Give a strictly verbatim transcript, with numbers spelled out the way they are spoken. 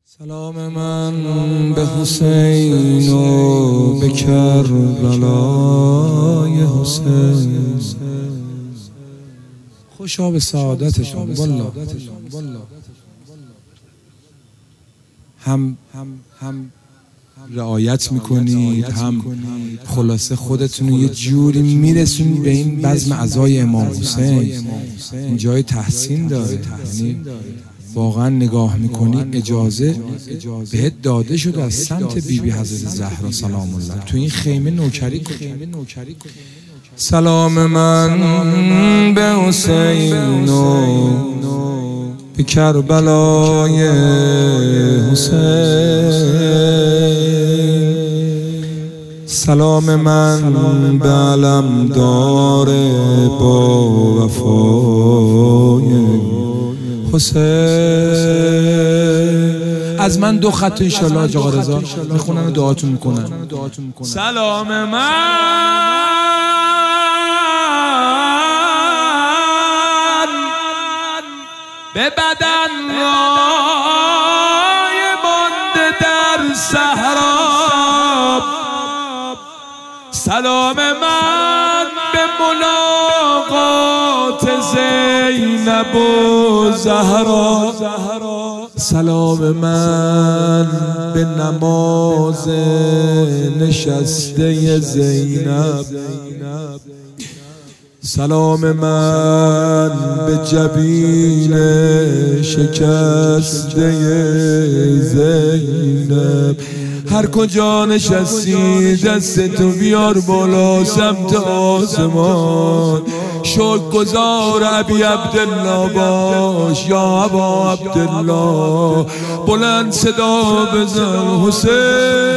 سلام من به حسین و به کربلای حسین، خوشا به سعادتشون والله. هم هم رعایت میکنید، هم خلاصه خودتون یه جوری میرسونید به این بزم عزای امام حسین. این جای تحسین داره، یعنی واقعا نگاه میکنی اجازه بهت داده شد از سمت بیبی حضرت زهرا سلام الله تو این خیمه نوکری کنی. سلام من به حسین و به کربلای حسین، سلام من به علمدار با وفای حسین. از من دو خط انشالله حاج آقا رضا میخونن و دعاتون میکنن. سلام من به بدن رای مانده در صحرا، سلام من به ملاقات زینب و زهرا، سلام من به نماز نشسته زینب، سلام من به جبین شکسته زینب. هر کجا نشستی دستتو بیار بالا سمت آسمان، شکر گزار ابی عبدالله باش یا ابا عبدالله، بلند صدا بزن حسین